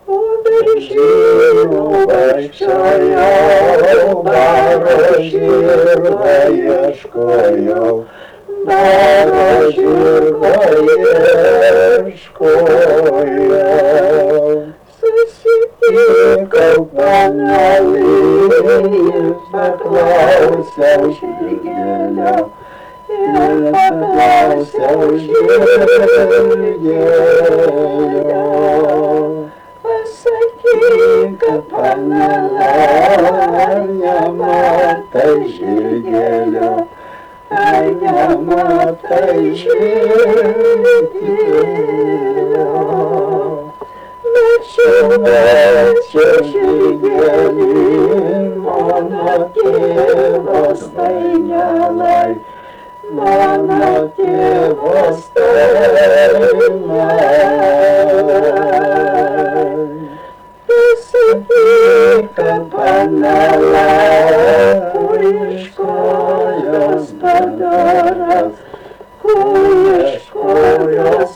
У beržynų vaikščiojau, baro žirgo ieškojau, baro žirgo ieškojau. Susitikau panelį, paklausiau žirgelio, ir paklausiau žirgelio. Pasakyk, panele, ar nematai žirgelio, ar nematai žirgelio. Mečiau žirgelį, mano tėvo stainelai, mano tėvo stainelai. Pasakyk, panele, kur ieškojos padoras, kur ieškojos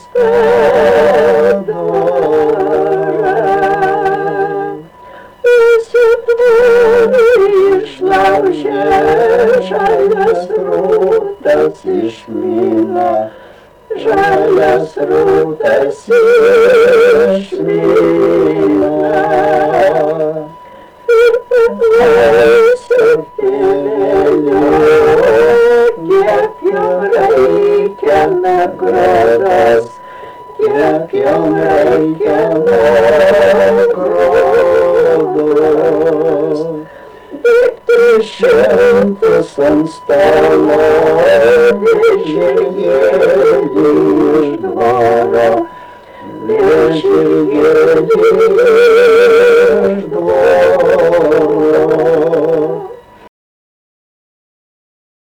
padoras. Pasitvorį išlaužė, žalias rūtas išmina, žalias rūtas išmina. Ir paklausiau tėvelio, kiek jam reikia nagrodos, kiek jam reikia nagrodos. Tik 300 ant stalo, žirgelį iš dvaro, žirgelį